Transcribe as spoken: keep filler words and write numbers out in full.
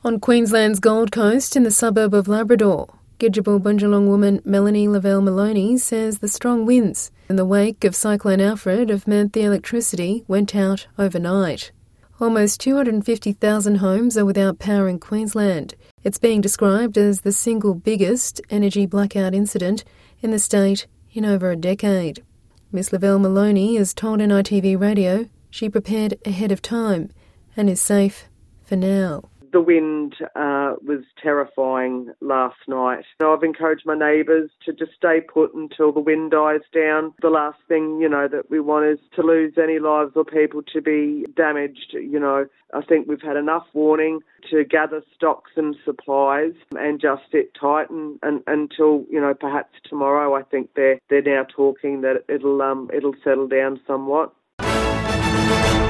On Queensland's Gold Coast in the suburb of Labrador, Gidjabul Bundjalung woman Melanie Lavelle Maloney says the strong winds in the wake of Cyclone Alfred have meant the electricity went out overnight. Almost two hundred fifty thousand homes are without power in Queensland. It's being described as the single biggest energy blackout incident in the state in over a decade. Miss Lavelle Maloney has told N I T V Radio she prepared ahead of time and is safe for now. The wind uh, was terrifying last night. I've encouraged my neighbours to just stay put until the wind dies down. The last thing, you know, that we want is to lose any lives or people to be damaged. You know, I think we've had enough warning to gather stocks and supplies and just sit tight and, and until, you know, perhaps tomorrow. I think they're they're now talking that it'll um it'll settle down somewhat.